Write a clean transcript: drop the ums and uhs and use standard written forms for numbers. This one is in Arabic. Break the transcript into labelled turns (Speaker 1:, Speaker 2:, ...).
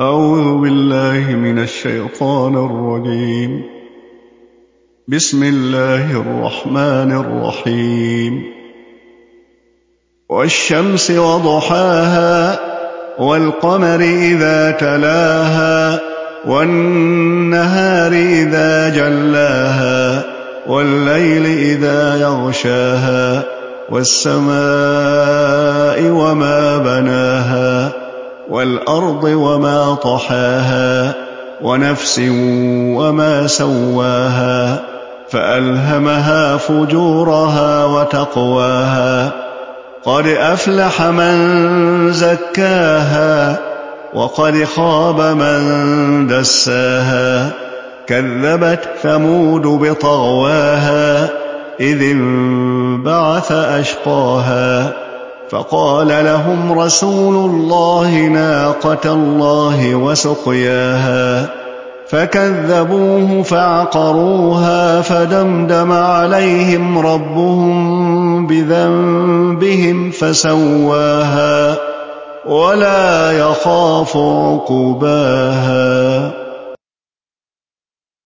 Speaker 1: أعوذ بالله من الشيطان الرجيم. بسم الله الرحمن الرحيم. والشمس وضحاها والقمر إذا تلاها والنهار إذا جلاها والليل إذا يغشاها والسماء وما بناها والأرض وما طحاها ونفس وما سواها فألهمها فجورها وتقواها قد أفلح من زكاها وقد خاب من دساها كذبت ثمود بطغواها إذ انبعث أشقاها فقال لهم رسول الله ناقة الله وسقياها فكذبوه فعقروها فدمدم عليهم ربهم بذنبهم فسواها ولا يخاف عقباها.